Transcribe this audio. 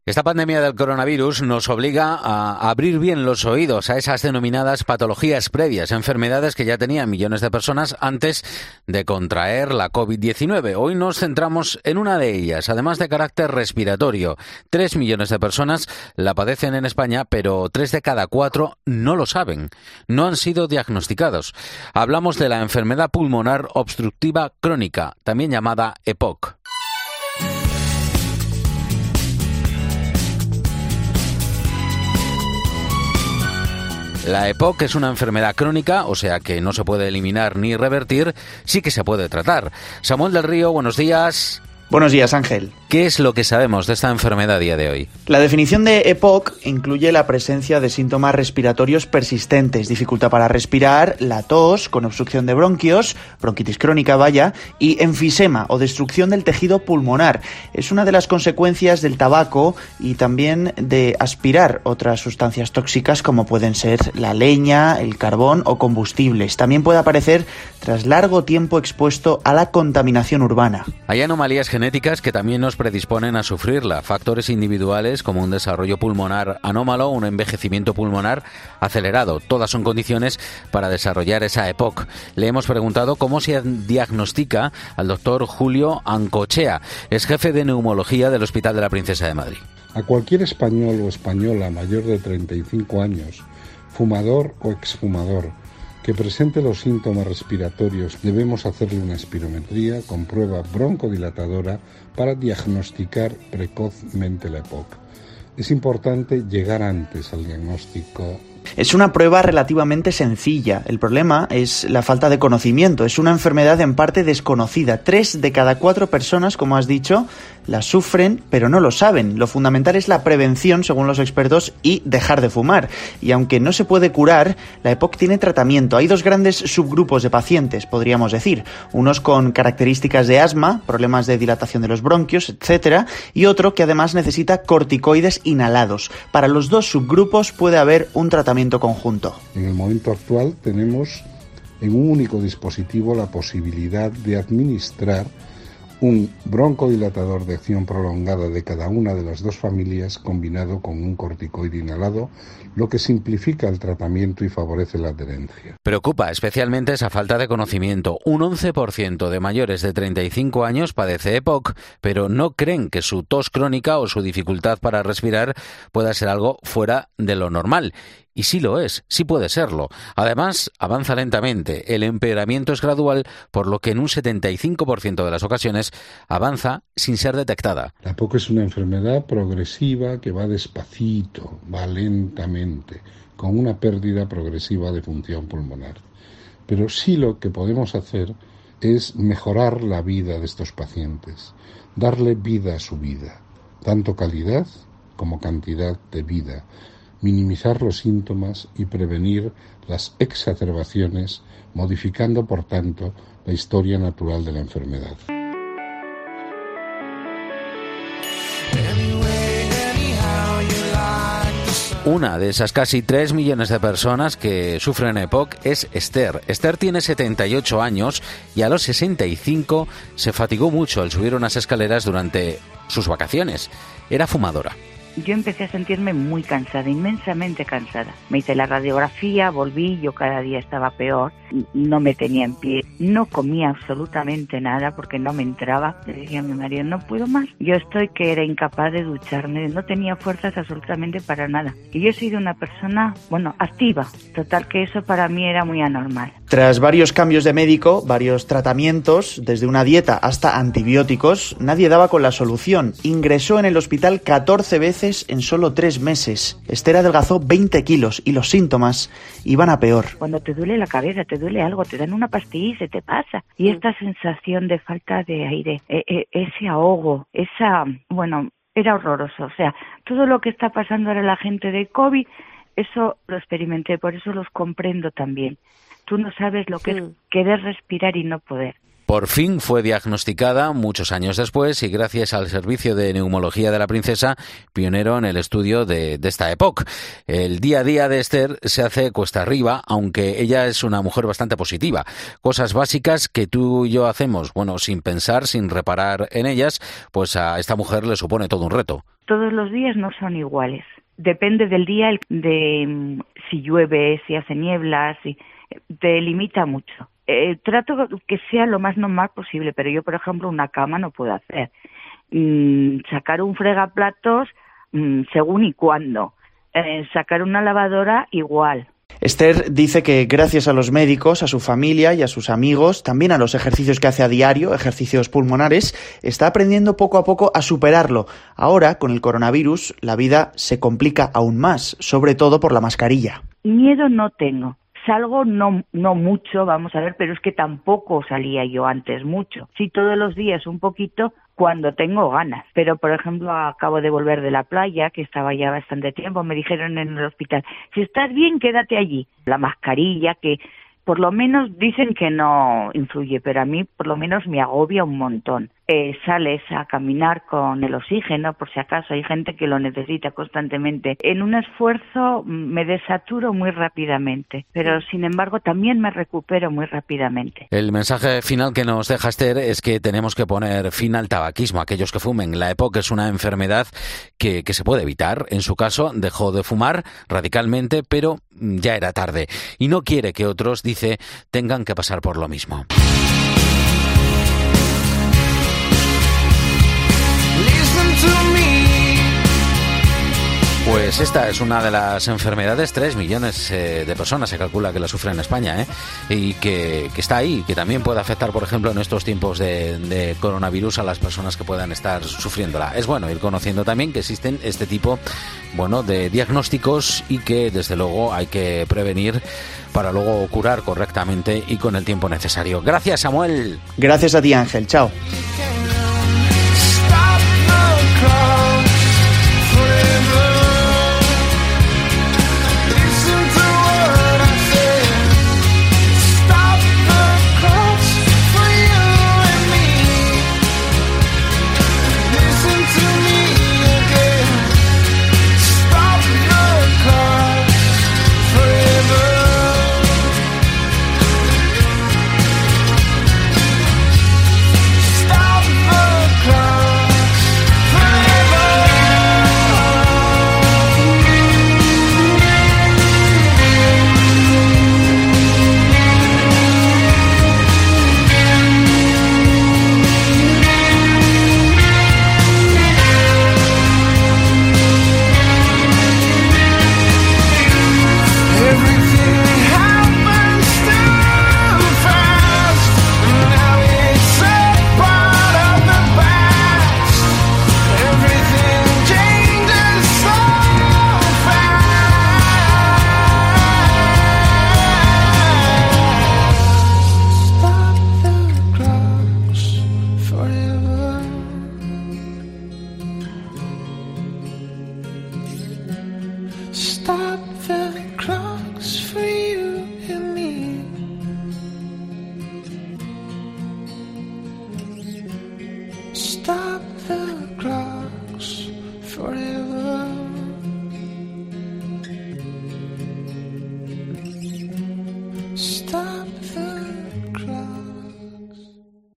Esta pandemia del coronavirus nos obliga a abrir bien los oídos a esas denominadas patologías previas, enfermedades que ya tenían millones de personas antes de contraer la COVID-19. Hoy nos centramos en una de ellas, además de carácter respiratorio. 3 millones de personas la padecen en España, pero 3 de cada 4 no lo saben, no han sido diagnosticados. Hablamos de la enfermedad pulmonar obstructiva crónica, también llamada EPOC. La EPOC es una enfermedad crónica, o sea que no se puede eliminar ni revertir, sí que se puede tratar. Samuel del Río, buenos días. Buenos días, Ángel. ¿Qué es lo que sabemos de esta enfermedad a día de hoy? La definición de EPOC incluye la presencia de síntomas respiratorios persistentes, dificultad para respirar, la tos con obstrucción de bronquios, bronquitis crónica, y enfisema o destrucción del tejido pulmonar. Es una de las consecuencias del tabaco y también de aspirar otras sustancias tóxicas como pueden ser la leña, el carbón o combustibles. También puede aparecer tras largo tiempo expuesto a la contaminación urbana. Hay anomalías genéticas que también nos predisponen a sufrirla. Factores individuales como un desarrollo pulmonar anómalo, un envejecimiento pulmonar acelerado. Todas son condiciones para desarrollar esa EPOC. Le hemos preguntado cómo se diagnostica al doctor Julio Ancochea. Es jefe de neumología del Hospital de la Princesa de Madrid. A cualquier español o española mayor de 35 años, fumador o exfumador, que presente los síntomas respiratorios, debemos hacerle una espirometría con prueba broncodilatadora para diagnosticar precozmente la EPOC. Es importante llegar antes al diagnóstico. Es una prueba relativamente sencilla. El problema es la falta de conocimiento. Es una enfermedad en parte desconocida. 3 de cada 4 personas, como has dicho, la sufren, pero no lo saben. Lo fundamental es la prevención, según los expertos, y dejar de fumar. Y aunque no se puede curar, la EPOC tiene tratamiento. Hay 2 grandes subgrupos de pacientes, podríamos decir. Unos con características de asma, problemas de dilatación de los bronquios, etc. Y otro que además necesita corticoides inhalados. Para los 2 subgrupos puede haber un tratamiento conjunto. En el momento actual tenemos en un único dispositivo la posibilidad de administrar un broncodilatador de acción prolongada de cada una de las 2 familias combinado con un corticoide inhalado, lo que simplifica el tratamiento y favorece la adherencia. Preocupa especialmente esa falta de conocimiento. Un 11% de mayores de 35 años padece EPOC, pero no creen que su tos crónica o su dificultad para respirar pueda ser algo fuera de lo normal. Y sí lo es, sí puede serlo. Además, avanza lentamente. El empeoramiento es gradual, por lo que en un 75% de las ocasiones avanza sin ser detectada. La EPOC es una enfermedad progresiva que va despacito, va lentamente, con una pérdida progresiva de función pulmonar. Pero sí lo que podemos hacer es mejorar la vida de estos pacientes, darle vida a su vida, tanto calidad como cantidad de vida, minimizar los síntomas y prevenir las exacerbaciones, modificando, por tanto, la historia natural de la enfermedad. Una de esas casi 3 millones de personas que sufren EPOC es Esther. Esther tiene 78 años y a los 65 se fatigó mucho al subir unas escaleras durante sus vacaciones. Era fumadora. Yo empecé a sentirme muy cansada, inmensamente cansada. Me hice la radiografía, volví, yo cada día estaba peor, no me tenía en pie, no comía absolutamente nada porque no me entraba. Le decía a mi marido, no puedo más. Yo estoy que era incapaz de ducharme, no tenía fuerzas absolutamente para nada. Y yo he sido una persona, activa, total que eso para mí era muy anormal. Tras varios cambios de médico, varios tratamientos, desde una dieta hasta antibióticos, nadie daba con la solución. Ingresó en el hospital 14 veces en solo 3 meses. Esther adelgazó 20 kilos y los síntomas iban a peor. Cuando te duele la cabeza, te duele algo, te dan una pastilla y se te pasa. Y esta sensación de falta de aire, ese ahogo, era horroroso. O sea, todo lo que está pasando ahora la gente de COVID, eso lo experimenté, por eso los comprendo también. Tú no sabes lo que es querer respirar y no poder. Por fin fue diagnosticada muchos años después y gracias al servicio de neumología de la princesa, pionero en el estudio de esta época. El día a día de Esther se hace cuesta arriba, aunque ella es una mujer bastante positiva. Cosas básicas que tú y yo hacemos, bueno, sin pensar, sin reparar en ellas, pues a esta mujer le supone todo un reto. Todos los días no son iguales. Depende del día, de si llueve, si hace niebla, te limita mucho. Trato que sea lo más normal posible, pero yo, por ejemplo, una cama no puedo hacer. Sacar un fregaplatos según y cuándo. Sacar una lavadora igual. Esther dice que gracias a los médicos, a su familia y a sus amigos, también a los ejercicios que hace a diario, ejercicios pulmonares, está aprendiendo poco a poco a superarlo. Ahora, con el coronavirus, la vida se complica aún más, sobre todo por la mascarilla. Miedo no tengo. Salgo no mucho, vamos a ver, pero es que tampoco salía yo antes mucho. Sí, todos los días un poquito cuando tengo ganas. Pero, por ejemplo, acabo de volver de la playa, que estaba ya bastante tiempo, me dijeron en el hospital, si estás bien, quédate allí. La mascarilla, que por lo menos dicen que no influye, pero a mí por lo menos me agobia un montón. Sales a caminar con el oxígeno, por si acaso hay gente que lo necesita constantemente. En un esfuerzo me desaturo muy rápidamente, pero sin embargo también me recupero muy rápidamente. El mensaje final que nos deja Esther es que tenemos que poner fin al tabaquismo, aquellos que fumen. La EPOC es una enfermedad que se puede evitar. En su caso, dejó de fumar radicalmente, pero ya era tarde. Y no quiere que otros, dice, tengan que pasar por lo mismo. Pues esta es una de las enfermedades, 3 millones de personas se calcula que la sufren en España, y que está ahí, que también puede afectar, por ejemplo, en estos tiempos de coronavirus a las personas que puedan estar sufriéndola. Es bueno ir conociendo también que existen este tipo, de diagnósticos y que desde luego hay que prevenir para luego curar correctamente y con el tiempo necesario. Gracias, Samuel. Gracias a ti, Ángel. Chao. Stop the clocks forever.